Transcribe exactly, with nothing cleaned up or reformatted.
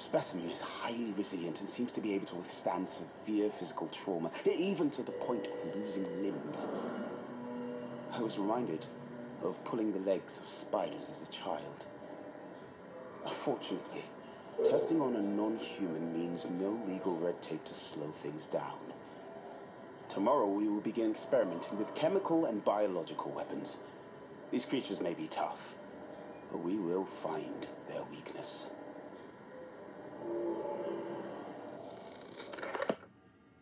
specimen is highly resilient and seems to be able to withstand severe physical trauma, even to the point of losing limbs. I was reminded of pulling the legs of spiders as a child. Fortunately, testing on a non-human means no legal red tape to slow things down. Tomorrow we will begin experimenting with chemical and biological weapons. These creatures may be tough, but we will find their weakness.